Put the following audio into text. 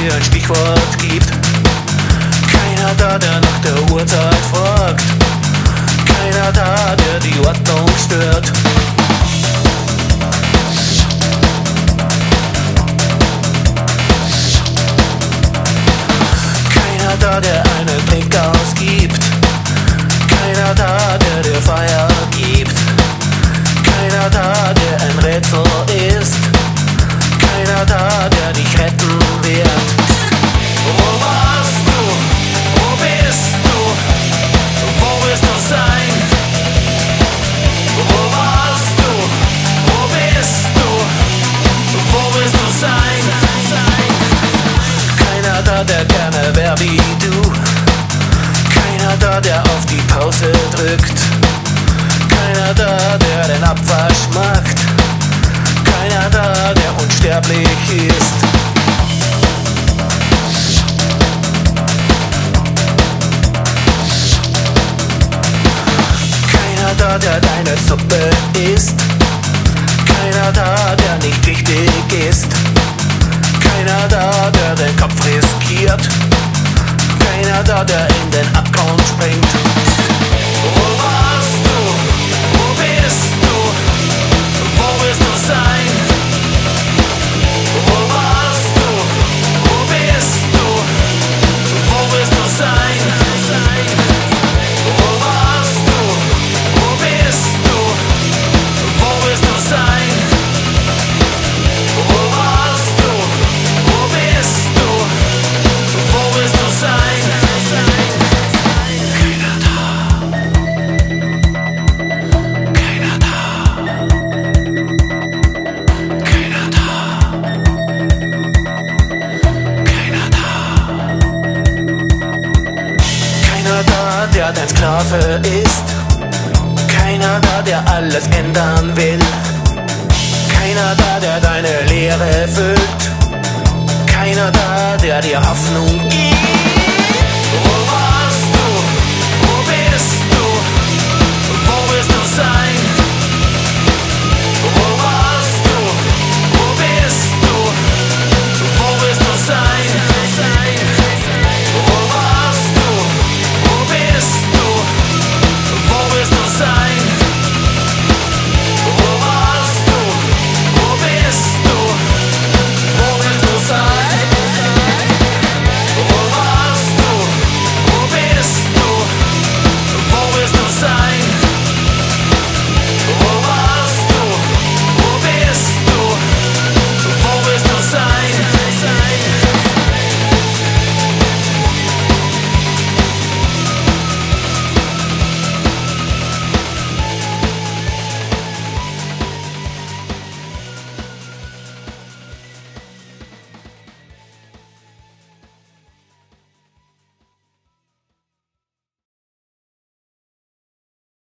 dir ein Stichwort gibt. Keiner da, der nach der Uhrzeit fragt. Keiner da, der die Ordnung stört. Keiner da, der einen Trink ausgibt. Keiner da, der dir Feier gibt. Keiner da, der ein Rätsel ist. Keiner da, der dich retten wird. Wo warst du? Wo bist du? Wo willst du sein? Wo warst du? Wo bist du? Wo willst du sein? Keiner da, der gerne wär wie du. Keiner da, der auf die Pause drückt. Keiner da, der den Abwasch macht. Keiner da, der unsterblich ist. Keiner da, der deine Suppe isst. Keiner da, der nicht wichtig ist. Keiner da, der den Kopf riskiert. Keiner da, der in den Abgrund springt. Wo warst du? Wo bist du? Wo willst du sein? Wo warst du? Wo bist du? Wo willst du sein? Wo warst du? Wo bist du? Wo willst du sein? Wo warst du? Wo bist du? Wo willst du sein? Keiner da, der dein Sklave ist. Keiner da, der alles ändern will. Keiner da, der deine Leere füllt. Keiner da, der dir Hoffnung gibt.